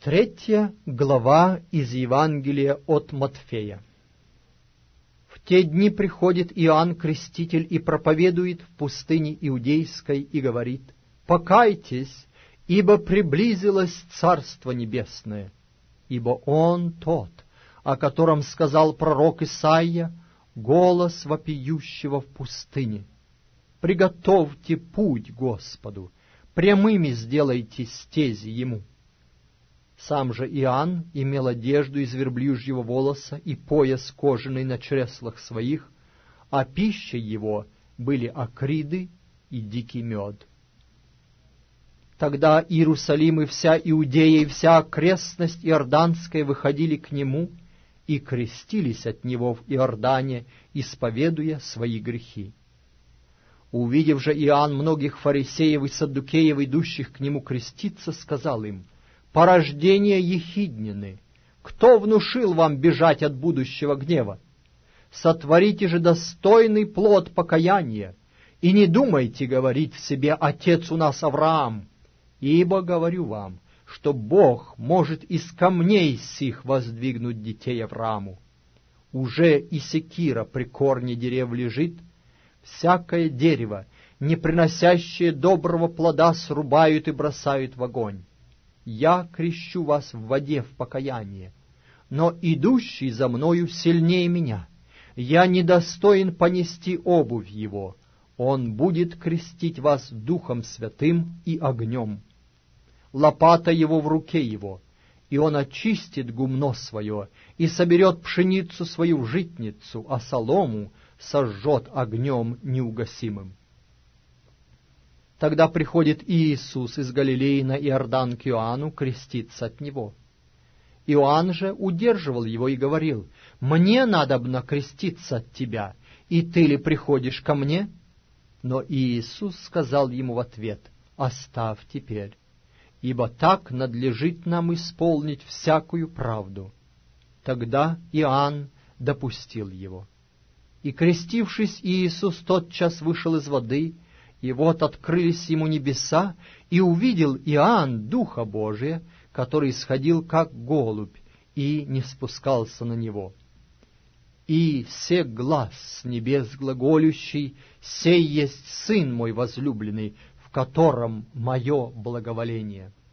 Третья глава из Евангелия от Матфея. В те дни приходит Иоанн Креститель и проповедует в пустыне Иудейской и говорит: «Покайтесь, ибо приблизилось Царство Небесное, ибо Он тот, о котором сказал пророк Исаия, голос вопиющего в пустыне. Приготовьте путь Господу, прямыми сделайте стези Ему». Сам же Иоанн имел одежду из верблюжьего волоса и пояс кожаный на чреслах своих, а пищей его были акриды и дикий мед. Тогда Иерусалим и вся Иудея и вся окрестность Иорданская выходили к нему и крестились от него в Иордане, исповедуя свои грехи. Увидев же Иоанн многих фарисеев и саддукеев, идущих к нему креститься, сказал им: «Порождение ехиднины! Кто внушил вам бежать от будущего гнева? Сотворите же достойный плод покаяния, и не думайте говорить в себе: отец у нас Авраам, ибо говорю вам, что Бог может из камней сих воздвигнуть детей Аврааму. Уже и секира при корне дерев лежит, всякое дерево, не приносящее доброго плода, срубают и бросают в огонь. Я крещу вас в воде в покаяние, но идущий за мною сильнее меня. Я недостоин понести обувь его. Он будет крестить вас Духом Святым и огнем. Лопата его в руке его, и он очистит гумно свое, и соберет пшеницу свою в житницу, а солому сожжет огнем неугасимым». Тогда приходит Иисус из Галилеи на Иордан к Иоанну креститься от него. Иоанн же удерживал его и говорил: «Мне надобно креститься от тебя, и ты ли приходишь ко мне?» Но Иисус сказал ему в ответ: «Оставь теперь, ибо так надлежит нам исполнить всякую правду». Тогда Иоанн допустил его. И, крестившись, Иисус тотчас вышел из воды, и вот открылись ему небеса, и увидел Иоанн Духа Божия, который сходил как голубь, и не спускался на него. И се глас с небес глаголющий: «Сей есть Сын мой возлюбленный, в котором мое благоволение».